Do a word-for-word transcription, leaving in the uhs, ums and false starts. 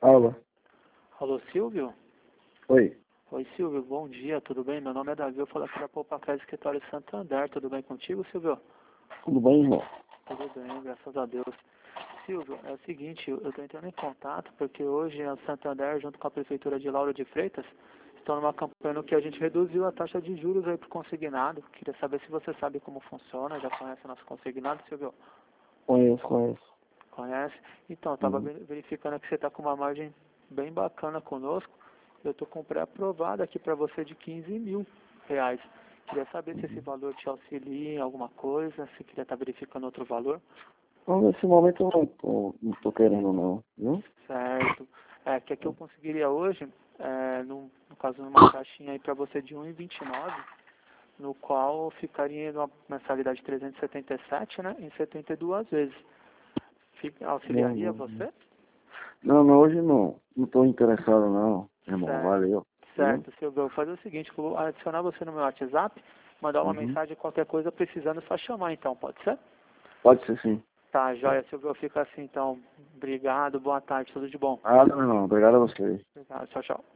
Alô? Alô, Silvio? Oi. Oi, Silvio, bom dia, tudo bem? Meu nome é Davi, eu falo aqui da Poupa Crédito Escritório Santander, tudo bem contigo, Silvio? Tudo bem, irmão? Tudo bem, graças a Deus. Silvio, é o seguinte, eu estou entrando em contato porque hoje a Santander, junto com a Prefeitura de Lauro de Freitas, estão numa campanha no que a gente reduziu a taxa de juros aí para o consignado. Queria saber se você sabe como funciona, já conhece o nosso consignado, Silvio? Conheço, conheço. Conhece? Então, eu estava Uhum. verificando que você está com uma margem bem bacana conosco. Eu estou com pré-aprovado aqui para você de quinze mil reais. Queria saber se esse valor te auxilia em alguma coisa, se queria estar verificando outro valor. Então, nesse momento eu não tô, não tô querendo não, viu? Certo. É, que aqui eu conseguiria hoje, é, no, no caso, numa caixinha aí para você de um vírgula vinte e nove, no qual ficaria numa mensalidade de trezentos e setenta e sete, né, em setenta e duas vezes. Fica, Não, auxiliaria não, não. você? Não, não, hoje não. Não tô interessado não, irmão. Certo. Valeu. Viu? Certo, Silvio. Eu vou fazer o seguinte, vou adicionar você no meu WhatsApp, mandar uma Uhum. mensagem, qualquer coisa precisando, só chamar então, pode ser? Pode ser sim. Tá, joia, Silvio. Fica assim então. Obrigado, boa tarde, tudo de bom. Ah, não, não. Obrigado a você. Obrigado, tchau, tchau.